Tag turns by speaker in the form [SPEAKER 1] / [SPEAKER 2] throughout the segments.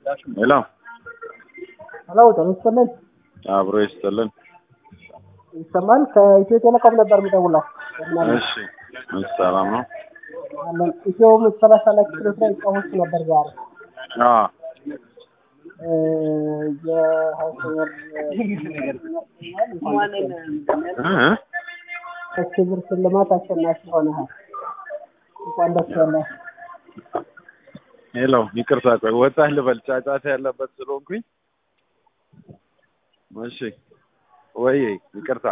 [SPEAKER 1] ሄሎ
[SPEAKER 2] ሄሎ ተነስተልን
[SPEAKER 1] አብሮ ይስጥልን።
[SPEAKER 2] ይሰማል። ከኢትዮ ቴሌኮም ነበር የሚደውለው።
[SPEAKER 1] እሺ ሰላም ነው?
[SPEAKER 2] አለን ኢትዮ መሰላሳ ላይ ክፍሎች ላይ ጫወት ነበር ዛሬ።
[SPEAKER 1] አዎ
[SPEAKER 2] ከክብር ሽልማት አሸናፊ ሆነሃል። እንኳን ደስ ያለህ።
[SPEAKER 1] ሄሎ ይቅርታ፣ ቆይ ወጣህ ልበል፣ ጫጫታ ያለበት ስለሆንኩኝ። እሺ ወይ ይቅርታ።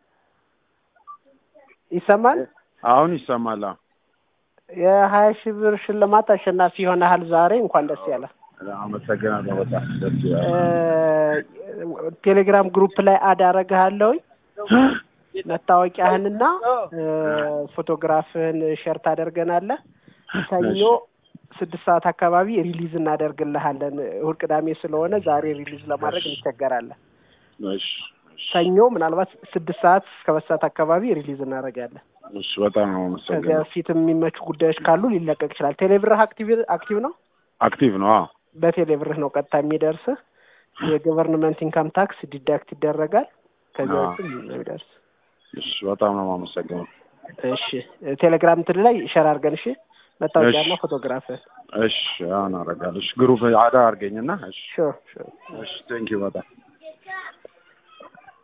[SPEAKER 2] ይሰማል?
[SPEAKER 1] አሁን ይሰማል።
[SPEAKER 2] የ20,000 ብር ሽልማት አሸናፊ ሆነሃል ዛሬ። እንኳን ደስ ያለህ።
[SPEAKER 1] አመሰግናለሁ። በጣም ደስ ይላል።
[SPEAKER 2] ቴሌግራም ግሩፕ ላይ አድ አደርግሃለሁኝ። መታወቂያህንና ፎቶግራፍህን ሼር ታደርገናለህ። ሰኞ 6 ሰዓት አካባቢ ሪሊዝ እናደርግልሃለን። እሑድ ቅዳሜ ስለሆነ ዛሬ ሪሊዝ ለማድረግ እንቸገራለን።
[SPEAKER 1] እሺ
[SPEAKER 2] ሰኞ ምናልባት 6 ሰዓት እስከ 7 ሰዓት አካባቢ ሪሊዝ እናደርጋለን።
[SPEAKER 1] እሺ በጣም ነው መሰለኝ።
[SPEAKER 2] ከዚያ ፊት የሚመቹ ጉዳዮች ካሉ ሊለቀቅ ይችላል። ቴሌብርህ አክቲቭ ነው?
[SPEAKER 1] አክቲቭ ነው። አዎ
[SPEAKER 2] በቴሌብርህ ነው ቀጥታ የሚደርስህ። የገቨርንመንት ኢንካም ታክስ ዲዳክት ይደረጋል። ከዚያ ውጭ የሚደርስ።
[SPEAKER 1] እሺ በጣም ነው የማመሰግነው።
[SPEAKER 2] እሺ ቴሌግራም እንትን ላይ ሼር አድርገን። እሺ መታወቂያና ፎቶግራፍ።
[SPEAKER 1] እሺ አሁን አደርጋለሁ። እሺ ግሩፕ አዳ አድርገኝና። እሺ
[SPEAKER 2] ሹር
[SPEAKER 1] እሺ ቴንኪው በጣም